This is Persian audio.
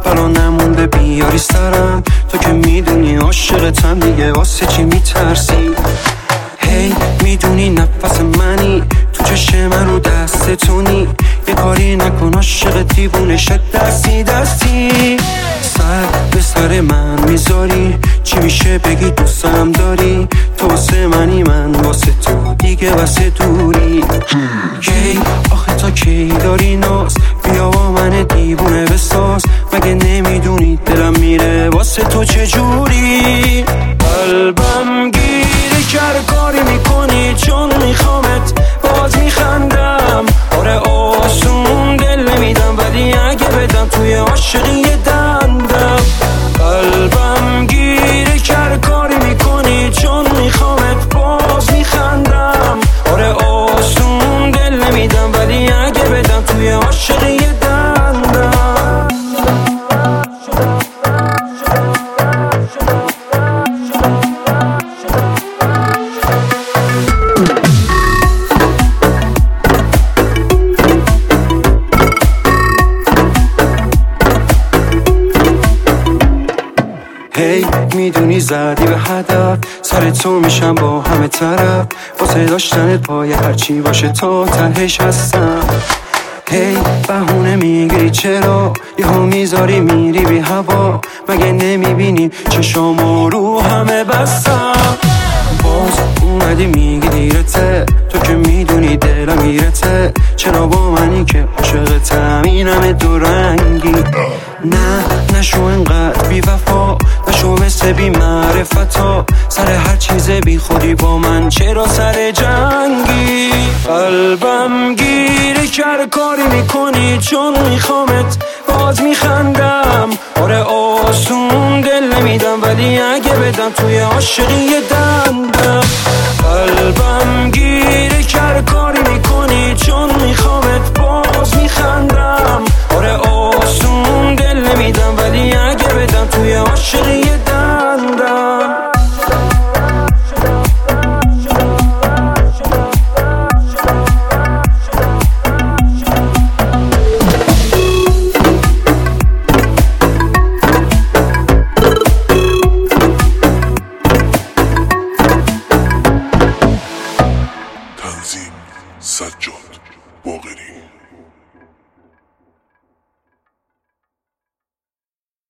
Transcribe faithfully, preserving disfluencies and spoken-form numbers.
بلا نمونده بیاری سرم. تو که میدونی عاشقتم دیگه واسه چی میترسی؟ هی hey, میدونی نفس منی تو چشم من رو دست تونی. یه کاری نکن عاشق دیوونه شد دستی دستی. سر به سر من میذاری چی میشه بگی دوستم داری. تو واسه منی من واسه تو دیگه واسه دوری. کی آخه تا کی داری ناز بیا با من دیوونه بساز. مگه نمیدونی دلم میره واسه تو چجوری؟ قلبم گیری کرد کاری میکنی چون میخوامت باز میخندم. آره آسون دل نمیدم ولی اگه بدم توی عاشقی دندم. قلبم گیری کرد کاری میکنی چون میخوامت باز میخندم. آره آسون دل نمیدم ولی اگه بدم توی عاشقی دندم. هی hey, میدونی زدی به هدف سر تو میشم با همه طرف. واسه داشتنت پای هرچی باشه تا تهش هستم. هی hey, بهونه میگیری چرا یهو میذاری میری بی هوا. مگه نمیبینی چشامو رو همه بستم. باز اومدی میگی دیرته تو که میدونی دلم میرته. چرا با منی که عاشقتم این همه دو رنگی؟ نه نشو انقدر بی وفا نشو مثل بی معرفتا. سر هر چیز بی خودی با من چرا سر جنگی؟ قلبم گیری کرد کاری میکنی چون میخوامت باز میخندم. آره آسون دل نمیدم ولی اگه بدم توی عاشقی